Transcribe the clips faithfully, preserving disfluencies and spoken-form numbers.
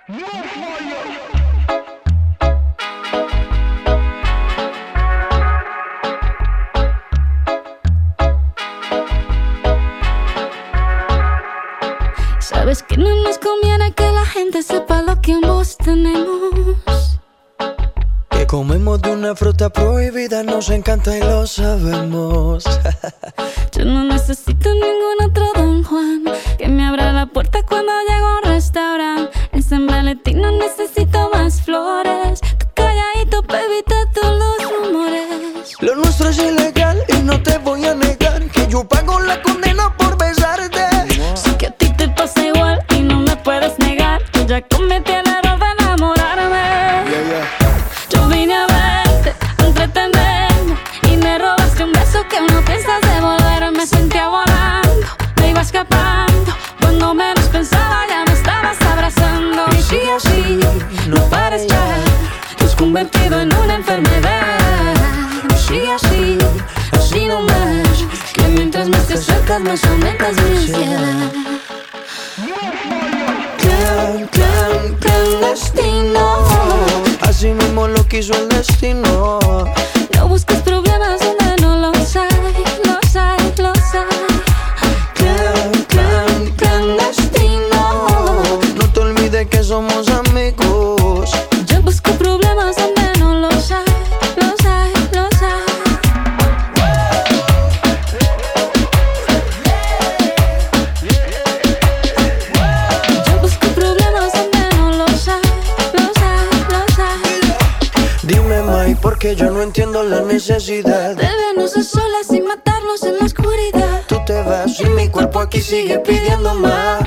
Sabes que no nos conviene que la gente sepa lo que ambos tenemos. Que comemos de una fruta prohibida, nos encanta y lo sabemos. Yo no necesito ningún otro Don Juan que me abra la puerta cuando llego a un restaurante. En San Valentín no necesito más flores. Tú calladito, baby, todos los rumores. Lo nuestro es ilegal y no te voy a negar que yo pago la condena por besarte. Sé que a ti te pasa igual y no me puedes negar. Yo ya cometí el error de enamorarme. Yeah, yeah. Yo vine a verte, a entretenerme, y me robaste un beso que no piensas devolver. Me sentía volando, me iba escapando. Cuando menos pensaba ya me estabas abrazando. Y sí, así, no pares ya. Te has convertido en una enfermedad. Y sí, así, así no más. Que mientras más te acercas más aumentas mi ansiedad. Clan, clan, clandestino. Así mismo lo quiso el destino. No busques problemas donde no los hay, los hay, los hay. Clan, clan, clandestino. No te olvides que somos amigos. Yo busco problemas donde no los hay, los hay, los hay. Yo busco problemas donde no los hay, los hay, los hay. Dime, Mai, porque yo no entiendo la necesidad De vernos a solas sin matarnos en la oscuridad. Tú te vas y mi cuerpo aquí sigue pidiendo más.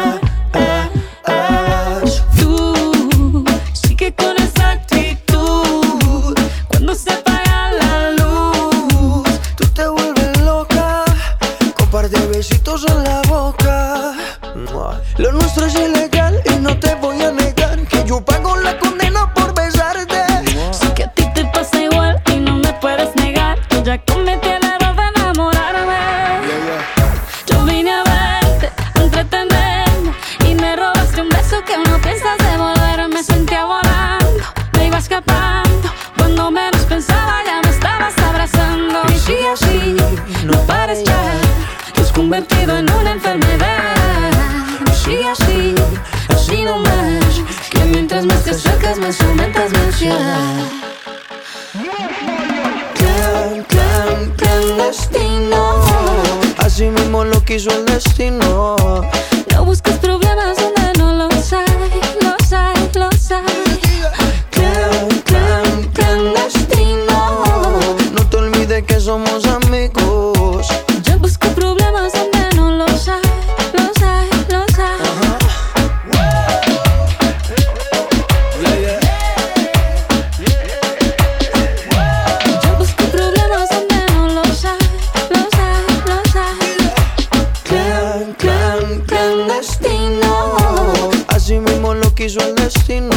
Tú sigue con esa actitud. Cuando se apaga la luz, Tú te vuelves loca con par de besitos en la boca. Lo nuestro es ilegal y no te voy a negar que yo pago la condena por besarte. sé que a ti te pasa igual y no me puedes negar. Yo ya cometí el error de enamorarme. Yo vine a verte, a entretenerme, y me robaste un beso que no piensas devolver. Me sentía volando, me iba escapando. Cuando menos pensaba ya me estabas abrazando. Y sí, así, no pares ya. Te has convertido en una enfermedad. Y sí, así, así no más. Que mientras más te acercas más aumentas mi ansiedad. Clan, clan, clandestino. Así mismo lo quiso el destino. No busques problemas donde no los hay, los hay, los hay. Clan, clan, clandestino. No te olvides que somos amigos. Yo busco problemas donde no los hay, los hay, los hay. Yo busco problemas donde no los hay, los hay, los hay. Clan, clan, clandestino. Así mismo lo quiso el destino.